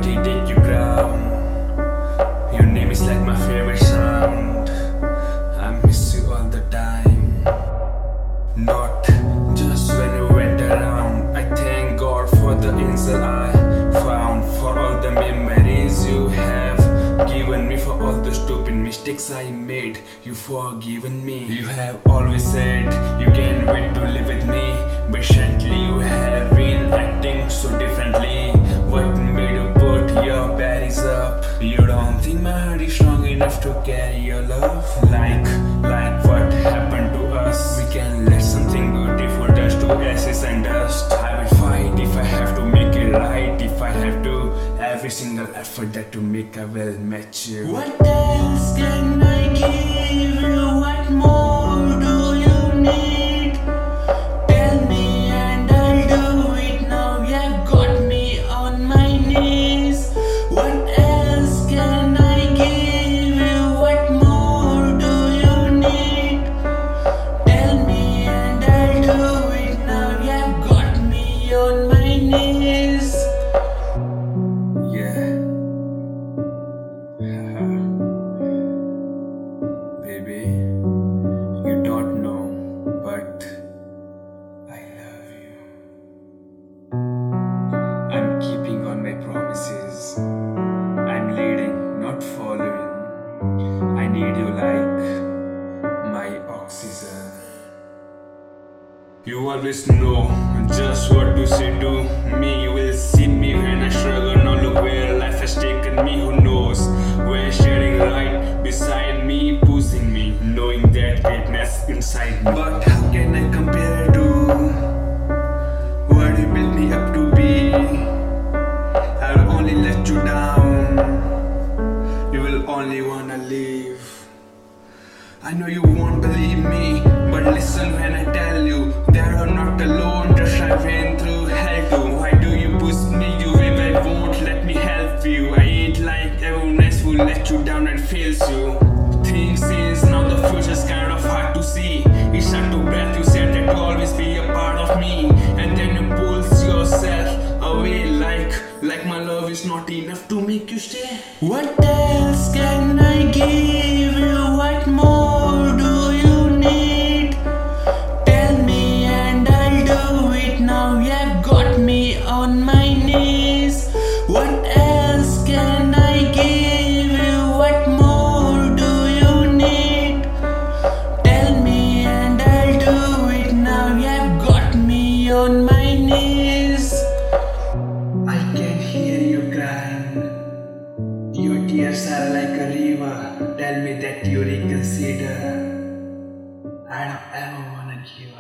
liberty, take your crown. Your name is like my favorite sound. I miss you all the time. Not just when you went around. I thank God for the angel I found, for all the memories you have given me, for all the stupid mistakes I made. You forgiven me. You have always said you can't wait to live with me. Recently you have been acting so differently. What made you put your berries up? You don't think my heart is strong enough to carry your love? Like what happened to us? We can let something beautiful touch to ashes and dust. I will fight if I have to make it right. If I have to, every single effort that to make I will match you. What else can I give you? What more do you need? Tell me and I'll do it now. You've got me on my knees. What else can I give you? What more do you need? Tell me and I'll do it now. You've got me on my knees. Yeah. Baby, you don't know, but I love you. I'm keeping on my promises. I'm leading, not following. I need you like my oxygen. You always know just what to say to me. You will see me when I struggle. Now look where life has taken me. Who knows where sharing right beside me, pushing me, knowing that greatness inside me. But how can I compare to what you built me up to be? I'll only let you down. You will only wanna leave. I know you won't believe me, but listen when I tell you that I'm not alone, just driving through hell too. Why do you push me? You if I won't let me help you. I ain't like everyone else who let you down and fails you. Things change now, the future's kind of hard to see. It's hard to breath, you said that you'll always be a part of me, and then you pull yourself away like my love is not enough to make you stay. What else can I give you? What more do you need? Tell me and I'll do it now. You've got me on my knees. What else can I give you? What more do you need? Tell me and I'll do it now. You've got me on my knees. I can hear you crying. Your tears are like a river. Tell me that you reconsider. I don't ever wanna give